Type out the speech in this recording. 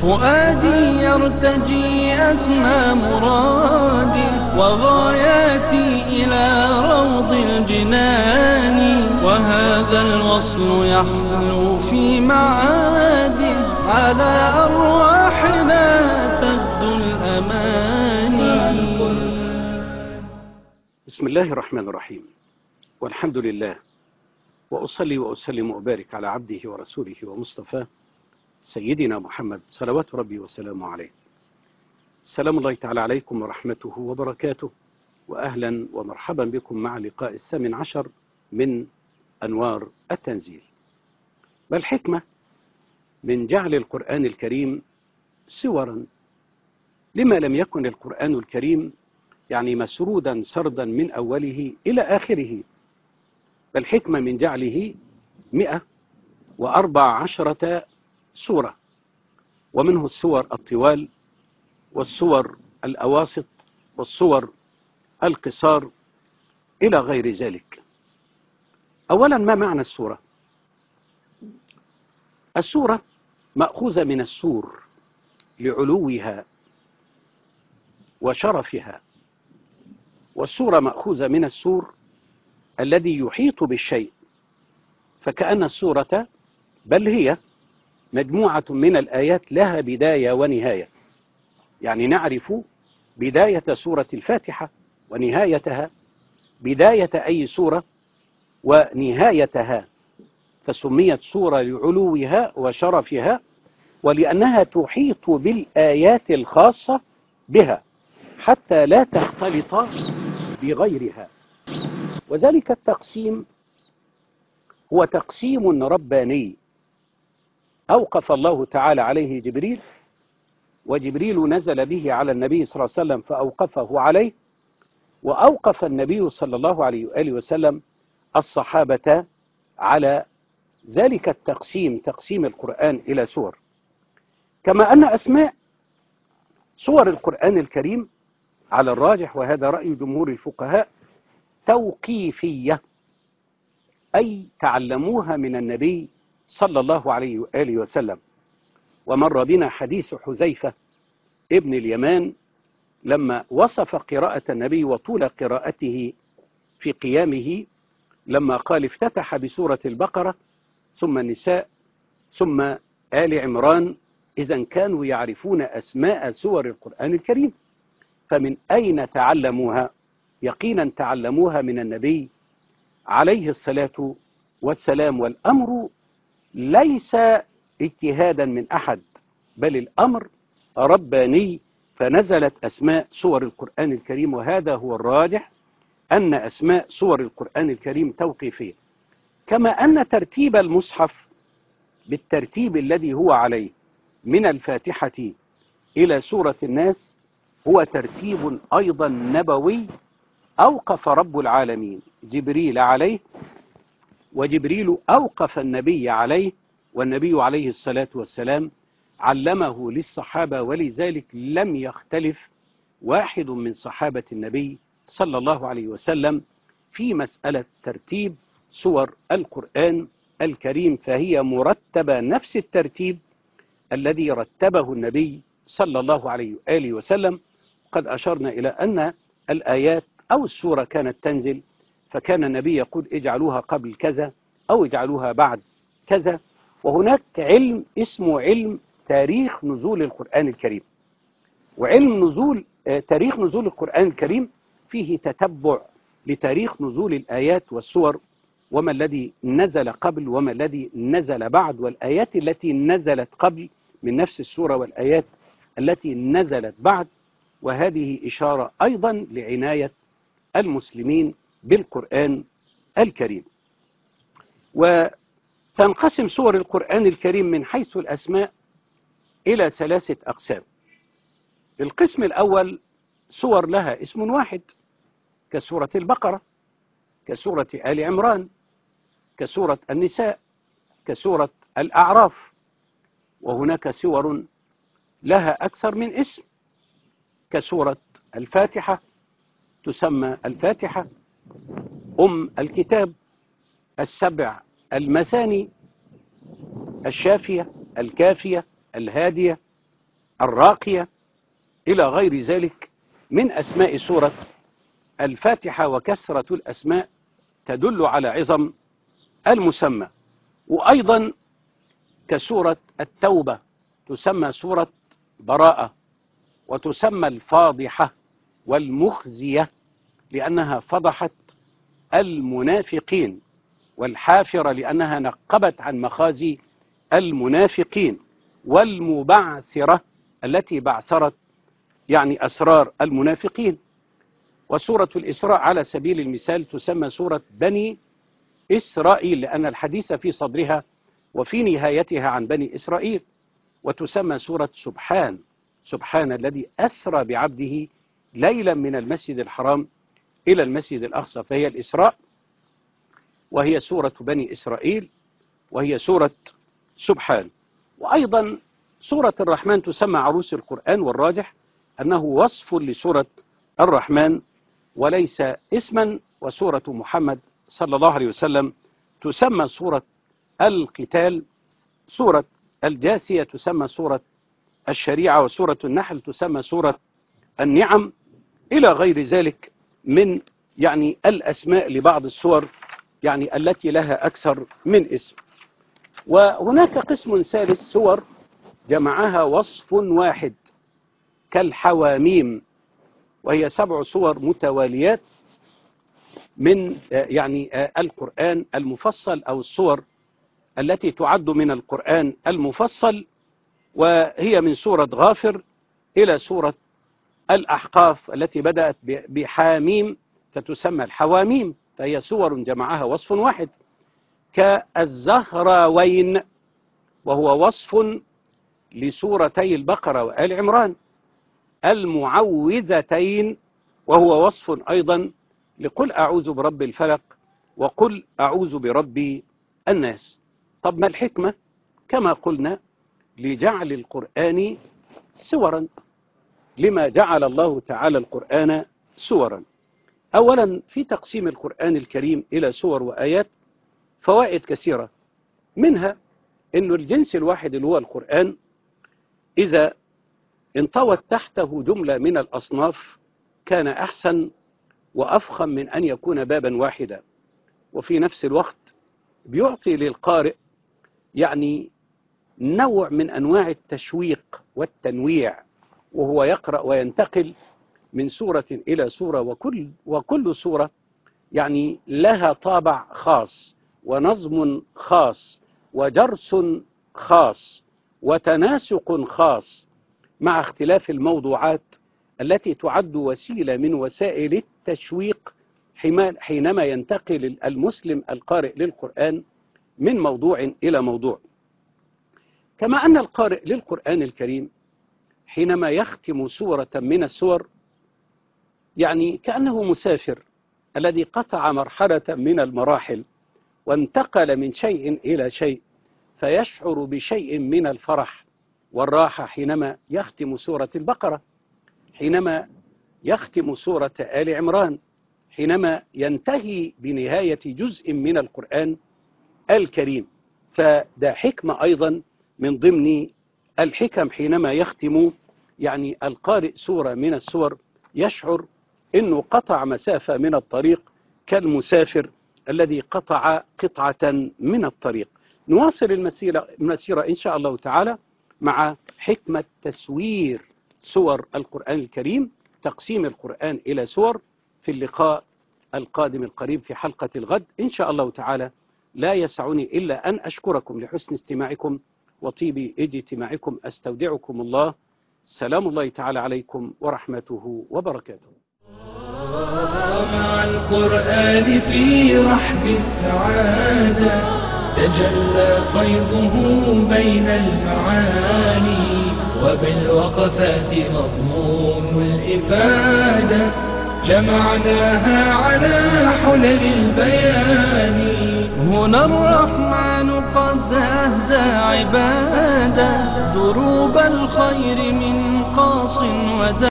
فؤادي يرتجي أسمى مرادي وغاياتي إلى روض الجنان، وهذا الوصل يحلو في معادي على أرواحنا تغدو الأماني. بسم الله الرحمن الرحيم، والحمد لله، وأصلي وأسلم وأبارك على عبده ورسوله ومصطفاه سيدنا محمد صلوات ربي وسلامه عليه. سلام الله تعالى عليكم ورحمته وبركاته، وأهلا ومرحبا بكم مع لقاء 18 من أنوار التنزيل. ما الحكمة من جعل القرآن الكريم سورا؟ لما لم يكن القرآن الكريم مسرودا سردا من أوله إلى آخره؟ الحكمة من جعله 114 سورة، ومنه السور الطوال والسور الأواسط والسور القصار إلى غير ذلك. أولا، ما معنى السورة؟ السورة مأخوذة من السور لعلوها وشرفها، والسورة مأخوذة من السور الذي يحيط بالشيء، فكأن السورة بل هي مجموعة من الآيات لها بداية ونهاية. نعرف بداية سورة الفاتحة ونهايتها، بداية أي سورة ونهايتها، فسميت سورة لعلوها وشرفها ولأنها تحيط بالآيات الخاصة بها حتى لا تختلط بغيرها. وذلك التقسيم هو تقسيم رباني أوقف الله تعالى عليه جبريل، وجبريل نزل به على النبي صلى الله عليه وسلم فأوقفه عليه، وأوقف النبي صلى الله عليه وآله وسلم الصحابة على ذلك التقسيم، تقسيم القرآن إلى سور. كما أن أسماء سور القرآن الكريم على الراجح، وهذا رأي جمهور الفقهاء، توقيفية، أي تعلموها من النبي صلى الله عليه وآله وسلم. ومر بنا حديث حذيفة ابن اليمان لما وصف قراءة النبي وطول قراءته في قيامه، لما قال افتتح بسورة البقرة ثم النساء ثم آل عمران، إذن كانوا يعرفون أسماء سور القرآن الكريم. فمن أين تعلموها؟ يقينا تعلموها من النبي عليه الصلاة والسلام. والأمر ليس اجتهادا من أحد، بل الأمر رباني، فنزلت أسماء سور القرآن الكريم، وهذا هو الراجح، أن أسماء سور القرآن الكريم توقيفية. كما أن ترتيب المصحف بالترتيب الذي هو عليه من الفاتحة إلى سورة الناس هو ترتيب أيضا نبوي أوقف رب العالمين جبريل عليه، وجبريل أوقف النبي عليه، والنبي عليه الصلاة والسلام علمه للصحابة، ولذلك لم يختلف واحد من صحابة النبي صلى الله عليه وسلم في مسألة ترتيب سور القرآن الكريم، فهي مرتبة نفس الترتيب الذي رتبه النبي صلى الله عليه وآله وسلم. قد أشرنا إلى أن الآيات أو السورة كانت تنزل، فكان النبي يقول اجعلوها قبل كذا أو اجعلوها بعد كذا. وهناك علم اسمه علم تاريخ نزول القرآن الكريم، وعلم تاريخ نزول القرآن الكريم فيه تتبع لتاريخ نزول الآيات والسور، وما الذي نزل قبل وما الذي نزل بعد، والآيات التي نزلت قبل من نفس السورة والآيات التي نزلت بعد. وهذه إشارة أيضا لعناية المسلمين بالقرآن الكريم. وتنقسم سور القرآن الكريم من حيث الأسماء إلى 3 أقسام. القسم الأول سور لها اسم واحد، كسورة البقرة، كسورة آل عمران، كسورة النساء، كسورة الأعراف. وهناك سور لها أكثر من اسم، كسورة الفاتحة، تسمى الفاتحة، الكتاب، السبع المثاني، الشافية، الكافية، الهادية، الراقية إلى غير ذلك من أسماء سورة الفاتحة. وكثرة الأسماء تدل على عظم المسمى. وأيضا كسورة التوبة تسمى سورة براءة، وتسمى الفاضحة والمخزية لأنها فضحت المنافقين، والحافرة لأنها نقبت عن مخازي المنافقين، والمبعثرة التي بعثرت يعني أسرار المنافقين. وسورة الإسراء على سبيل المثال تسمى سورة بني إسرائيل لأن الحديث في صدرها وفي نهايتها عن بني إسرائيل. وتسمى سورة سبحان، سبحان الذي أسرى بعبده ليلا من المسجد الحرام إلى المسجد الأقصى، فهي الإسراء وهي سورة بني إسرائيل وهي سورة سبحان. وأيضا سورة الرحمن تسمى عروس القرآن، والراجح أنه وصف لسورة الرحمن وليس اسما. وسورة محمد صلى الله عليه وسلم تسمى سورة القتال. سورة الجاثية تسمى سورة الشريعة، وسورة النحل تسمى سورة النعم، إلى غير ذلك من يعني الأسماء لبعض السور يعني التي لها أكثر من اسم. وهناك قسم ثالث سور جمعها وصف واحد كالحواميم، وهي 7 سور متواليات من يعني القرآن المفصل أو السور التي تعد من القرآن المفصل، وهي من سورة غافر إلى سورة الأحقاف التي بدأت بحاميم فتسمى الحواميم، فهي سور جمعها وصف واحد. كالزهراوين وهو وصف لسورتي البقرة وآل عمران. المعوذتين وهو وصف أيضا لقل أعوذ برب الفلق وقل أعوذ برب الناس. طب ما الحكمة؟ كما قلنا لجعل القرآن سورا، لما جعل الله تعالى القرآن سورا. أولا في تقسيم القرآن الكريم إلى سور وآيات فوائد كثيرة، منها أن الجنس الواحد اللي هو القرآن إذا انطوت تحته جملة من الأصناف كان أحسن وأفخم من أن يكون بابا واحدا. وفي نفس الوقت بيعطي للقارئ يعني نوع من أنواع التشويق والتنويع وهو يقرأ وينتقل من سورة إلى سورة، وكل سورة يعني لها طابع خاص ونظم خاص وجرس خاص وتناسق خاص، مع اختلاف الموضوعات التي تعد وسيلة من وسائل التشويق حينما ينتقل المسلم القارئ للقرآن من موضوع إلى موضوع. كما أن القارئ للقرآن الكريم حينما يختم سورة من السور يعني كأنه مسافر الذي قطع مرحلة من المراحل وانتقل من شيء إلى شيء، فيشعر بشيء من الفرح والراحة حينما يختم سورة البقرة، حينما يختم سورة آل عمران، حينما ينتهي بنهاية جزء من القرآن الكريم. فده حكمة أيضا من ضمن الحكم، حينما يختم يعني القارئ سورة من السور يشعر أنه قطع مسافة من الطريق كالمسافر الذي قطع قطعة من الطريق. نواصل المسيرة إن شاء الله تعالى مع حكمة تسوير سور القرآن الكريم، تقسيم القرآن إلى سور، في اللقاء القادم القريب في حلقة الغد إن شاء الله تعالى. لا يسعني إلا أن أشكركم لحسن استماعكم وطيب اجتماعكم. أستودعكم الله. سلام الله تعالى عليكم ورحمته وبركاته. مع القرآن في رحب السعادة تجلى فيضه بين المعاني، وبالوقفات مضمون الإفادة جمعناها على حلل البيان. هنا الرحمن قد أهدى عبادة دروب الخير من قاص ودان.